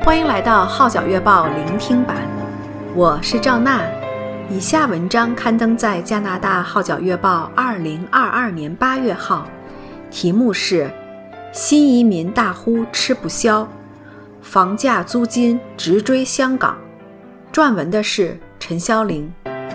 欢迎来到号角月报聆听版，我是赵娜。以下文章刊登在加拿大号角月报2022年8月号，题目是新移民大呼吃不消，房价租金直追香港。撰文的是陈霄玲。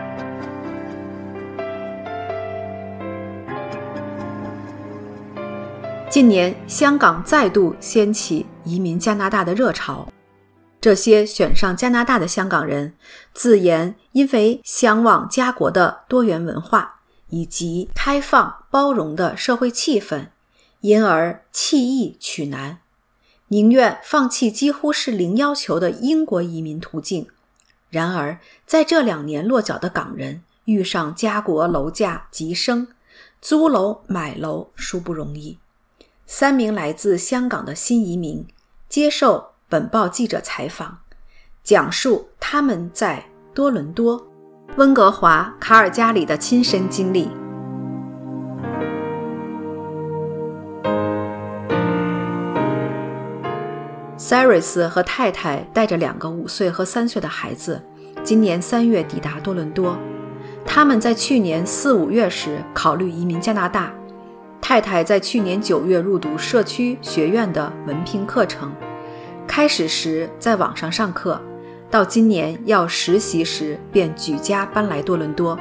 近年香港再度掀起移民加拿大的热潮，这些选上加拿大的香港人自言因为向往家国的多元文化以及开放包容的社会气氛，因而弃易取难，宁愿放弃几乎是零要求的英国移民途径。然而在这2年落脚的港人遇上家国楼价急升，租楼买楼殊不容易。3名来自香港的新移民接受本报记者采访，讲述他们在多伦多、温哥华、卡尔加里的亲身经历。Cyrus 和太太带着2个5岁和3岁的孩子，今年3月抵达多伦多。他们在去年4、5月时考虑移民加拿大。太太在去年9月入读社区学院的文凭课程，开始时在网上上课，到今年要实习时便举家搬来多伦多。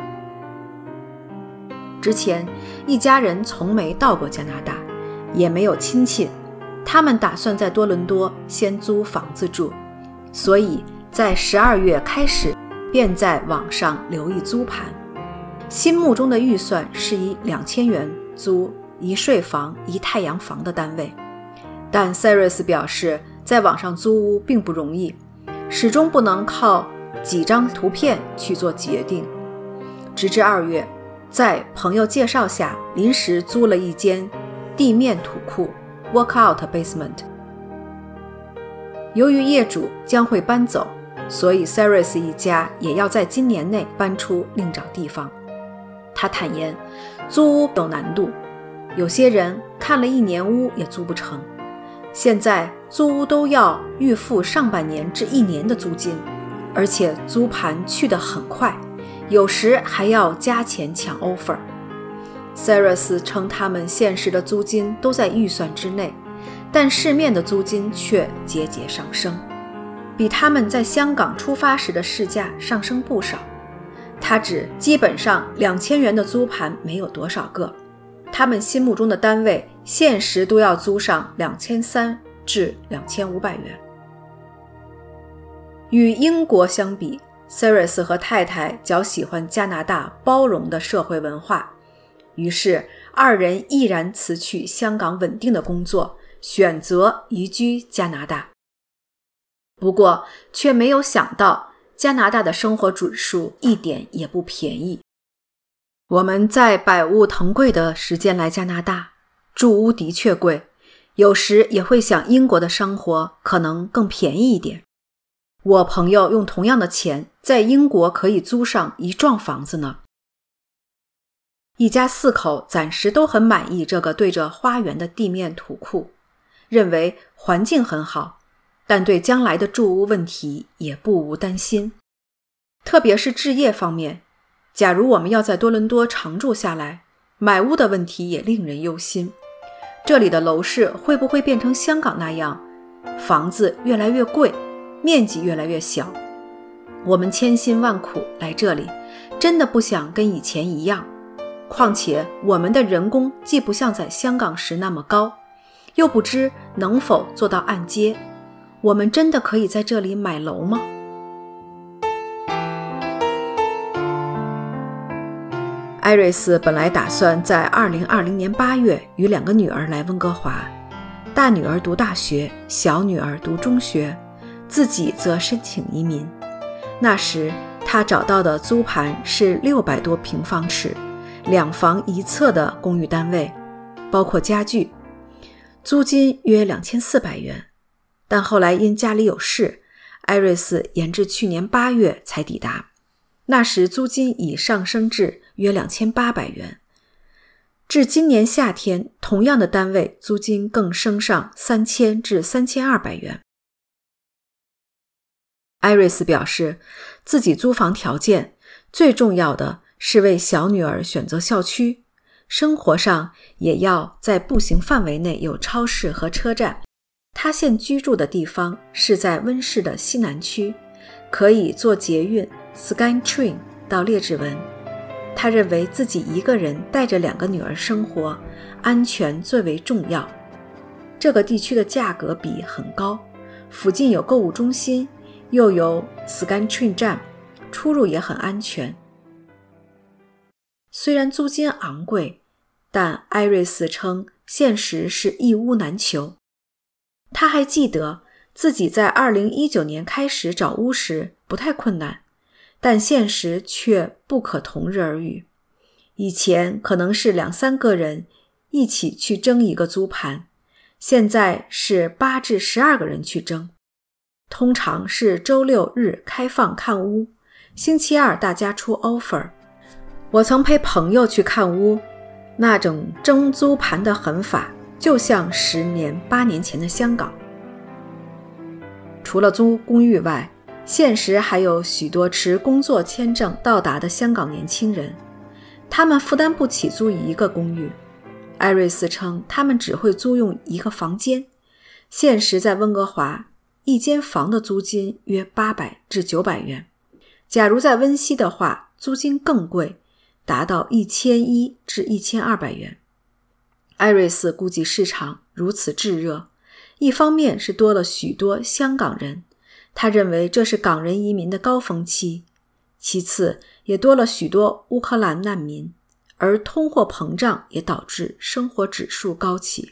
之前一家人从没到过加拿大，也没有亲戚，他们打算在多伦多先租房子住，所以在12月开始便在网上留意租盘。心目中的预算是以2000元租1睡房1太阳房的单位，但 Cyrus 表示在网上租屋并不容易，始终不能靠几张图片去做决定。直至2月，在朋友介绍下临时租了一间地面土库 Workout Basement。 由于业主将会搬走，所以 Cyrus 一家也要在今年内搬出另找地方。他坦言租屋有难度，有些人看了1年屋也租不成，现在租屋都要预付上半年至1年的租金，而且租盘去得很快，有时还要加钱抢 offer。 Cyrus 称他们现实的租金都在预算之内，但市面的租金却节节上升，比他们在香港出发时的市价上升不少。他指基本上2000元的租盘没有多少个，他们心目中的单位现实都要租上2300至2500元。与英国相比， Cyrus 和太太较喜欢加拿大包容的社会文化，于是2人毅然辞去香港稳定的工作，选择移居加拿大。不过却没有想到加拿大的生活指数一点也不便宜。我们在百物腾贵的时间来加拿大，住屋的确贵，有时也会想英国的生活可能更便宜一点。我朋友用同样的钱在英国可以租上一幢房子呢。一家4口暂时都很满意这个对着花园的地面土库，认为环境很好，但对将来的住屋问题也不无担心。特别是置业方面，假如我们要在多伦多常住下来，买屋的问题也令人忧心。这里的楼市会不会变成香港那样，房子越来越贵，面积越来越小？我们千辛万苦来这里，真的不想跟以前一样。况且我们的人工既不像在香港时那么高，又不知能否做到按揭。我们真的可以在这里买楼吗？Iris 本来打算在2020年8月与2个女儿来温哥华，大女儿读大学，小女儿读中学，自己则申请移民。那时她找到的租盘是600多平方尺2房1厕的公寓单位，包括家具，租金约2400元。但后来因家里有事， Iris 延至去年8月才抵达，那时租金已上升至约2800元。至今年夏天，同样的单位租金更升上3000至3200元。 艾瑞斯表示，自己租房条件最重要的是为小女儿选择校区，生活上也要在步行范围内有超市和车站。他现居住的地方是在温市的西南区，可以坐捷运 Skytrain 到列治文。他认为自己一个人带着2个女儿生活，安全最为重要。这个地区的价格比很高，附近有购物中心，又有 Skytrain 站，出入也很安全。虽然租金昂贵，但艾瑞斯称现实是一屋难求。他还记得自己在2019年开始找屋时不太困难，但现实却不可同日而语。以前可能是2-3个人一起去争一个租盘，现在是8至12个人去争。通常是周6日开放看屋，星期二大家出 offer。 我曾陪朋友去看屋，那种争租盘的狠法就像10年8年前的香港。除了租公寓外，现实还有许多持工作签证到达的香港年轻人，他们负担不起租一个公寓。艾瑞斯称他们只会租用一个房间。现实在温哥华，一间房的租金约800至900元，假如在温西的话，租金更贵，达到1100至1200元。艾瑞斯估计市场如此炙热，一方面是多了许多香港人，他认为这是港人移民的高峰期，其次也多了许多乌克兰难民，而通货膨胀也导致生活指数高企。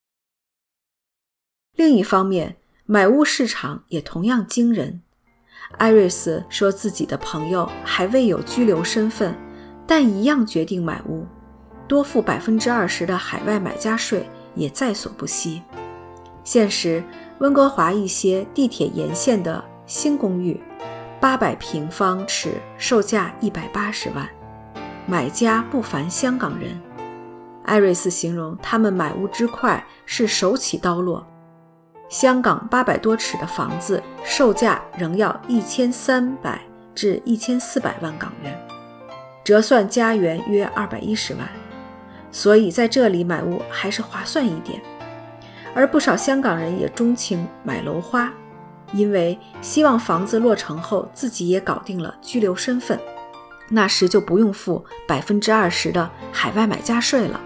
另一方面，买屋市场也同样惊人。艾瑞斯说自己的朋友还未有居留身份，但一样决定买屋，多付 20% 的海外买家税也在所不惜。现时温哥华一些地铁沿线的新公寓800平方尺售价180万，买家不乏香港人。艾瑞斯形容他们买屋之快是手起刀落，香港800多尺的房子售价仍要1300至1400万港元，折算加元约210万，所以在这里买屋还是划算一点。而不少香港人也钟情买楼花，因为希望房子落成后自己也搞定了居留身份，那时就不用付 20% 的海外买家税了。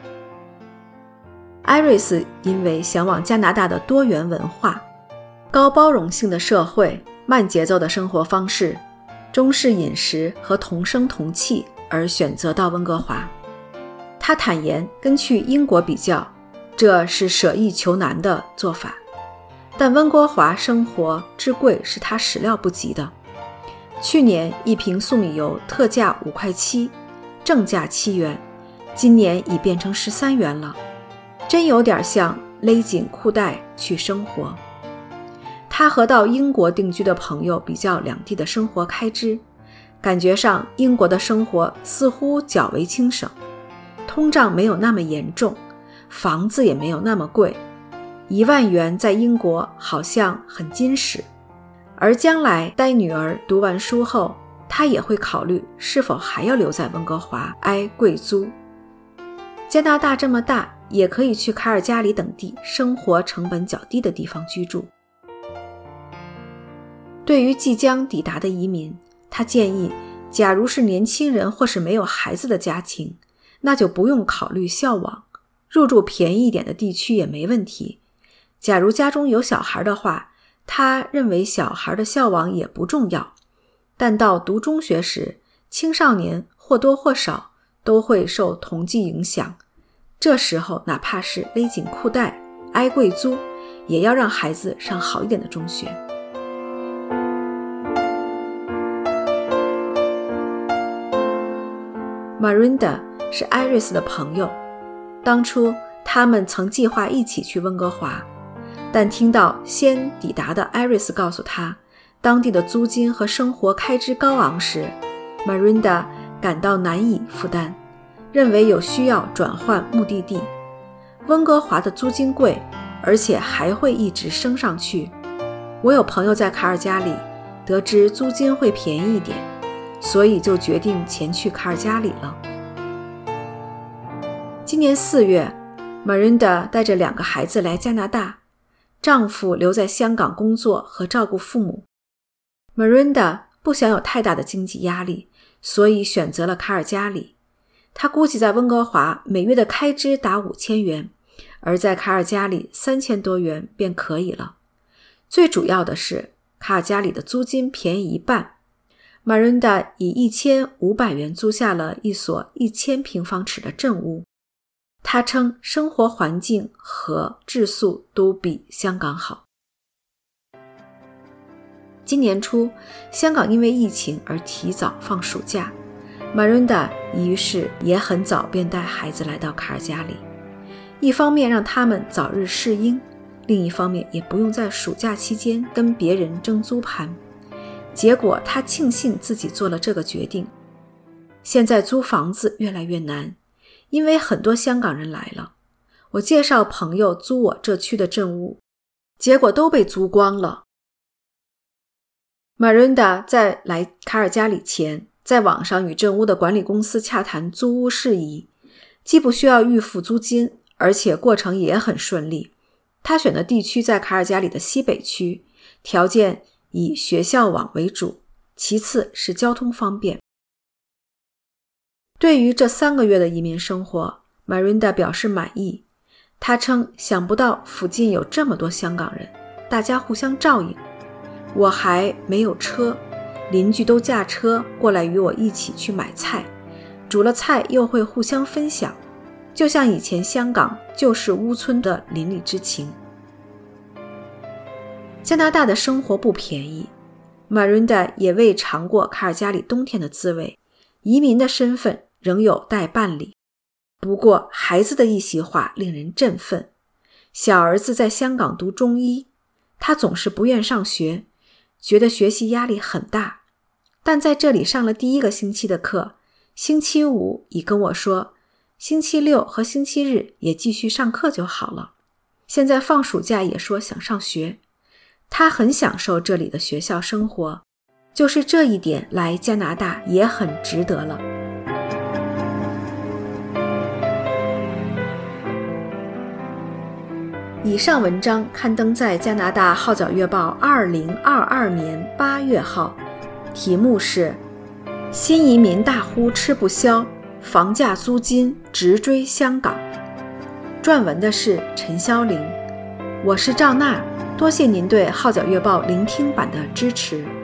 艾瑞斯因为向往加拿大的多元文化、高包容性的社会、慢节奏的生活方式、中式饮食和同声同气而选择到温哥华。他坦言跟去英国比较，这是舍易求难的做法，但温哥华生活之贵是他始料不及的。去年一瓶粟米油特价5块7，正价7元，今年已变成13元了，真有点像勒紧裤带去生活。他和到英国定居的朋友比较两地的生活开支，感觉上英国的生活似乎较为轻省，通胀没有那么严重，房子也没有那么贵，1万元在英国好像很矜持。而将来待女儿读完书后，他也会考虑是否还要留在温哥华挨贵租。加拿大这么大，也可以去卡尔加里等地生活成本较低的地方居住。对于即将抵达的移民，他建议假如是年轻人或是没有孩子的家庭，那就不用考虑校网，入住便宜一点的地区也没问题。假如家中有小孩的话，他认为小孩的校网也不重要，但到读中学时，青少年或多或少都会受同济影响，这时候哪怕是勒紧裤带挨贵租，也要让孩子上好一点的中学。Marinda 是艾瑞斯的朋友，当初他们曾计划一起去温哥华，但听到先抵达的艾瑞斯告诉他当地的租金和生活开支高昂时， Marinda 感到难以负担，认为有需要转换目的地。温哥华的租金贵，而且还会一直升上去。我有朋友在卡尔加里， 得知租金会便宜一点，所以就决定前去卡尔加里了。今年4月， Marinda 带着2个孩子来加拿大，丈夫留在香港工作和照顾父母。Marinda 不想有太大的经济压力，所以选择了卡尔加里。她估计在温哥华每月的开支达5000元，而在卡尔加里3000多元便可以了。最主要的是，卡尔加里的租金便宜一半。Marinda 以1500元租下了一所1000平方尺的镇屋。她称生活环境和质素都比香港好。今年初，香港因为疫情而提早放暑假， Marinda 于是也很早便带孩子来到卡尔加里，一方面让他们早日适应，另一方面也不用在暑假期间跟别人争租盘。结果他庆幸自己做了这个决定。现在租房子越来越难，因为很多香港人来了。我介绍朋友租我这区的镇屋，结果都被租光了。Marinda 在来卡尔加里前，在网上与镇屋的管理公司洽谈租屋事宜，既不需要预付租金，而且过程也很顺利。他选的地区在卡尔加里的西北区，条件以学校网为主，其次是交通方便。对于这3个月的移民生活， Marinda 表示满意。他称想不到附近有这么多香港人，大家互相照应。我还没有车，邻居都驾车过来与我一起去买菜，煮了菜又会互相分享，就像以前香港旧式屋村的邻里之情。加拿大的生活不便宜， Marinda 也未尝过卡尔加里冬天的滋味，移民的身份仍有待办理。不过孩子的一席话令人振奋。小儿子在香港读中医，他总是不愿上学，觉得学习压力很大，但在这里上了第1个星期的课，星期5已跟我说，星期6和星期日也继续上课就好了。现在放暑假也说想上学。他很享受这里的学校生活，就是这一点来加拿大也很值得了。以上文章刊登在加拿大号角月报2022年8月号，题目是新移民大呼吃不消，房价租金直追香港。撰文的是陈潇玲，我是赵娜，多谢您对号角月报聆听版的支持。